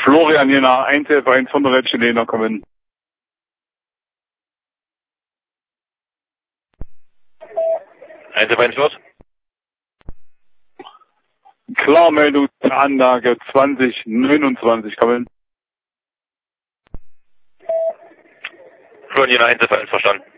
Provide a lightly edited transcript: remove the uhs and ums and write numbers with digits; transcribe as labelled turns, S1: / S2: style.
S1: Florian Jena, 111 von der Chilena kommen.
S2: Los.
S1: Klarmeldung zur Anlage 2029 kommen.
S2: Florian Jena, 111 verstanden.